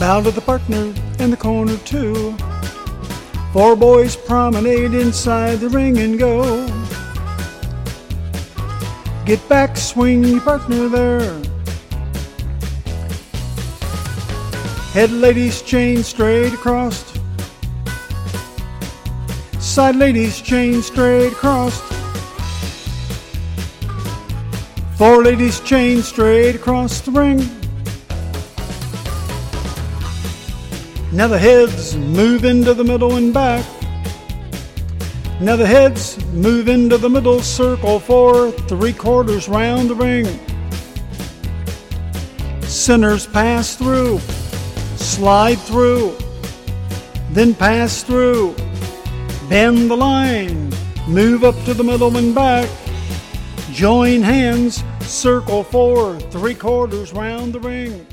Bow to the partner in the corner too. Four boys promenade inside the ring and go. Get back, swing your partner there. Head ladies chain straight across. Side ladies chain straight across. Four ladies chain straight across the ring. Now the heads move into the middle and back. Now the heads move into the middle circle for 3/4 round the ring. Centers pass through, slide through, then pass through. Bend the line, move up to the middle and back. Join hands, circle for 3/4 round the ring.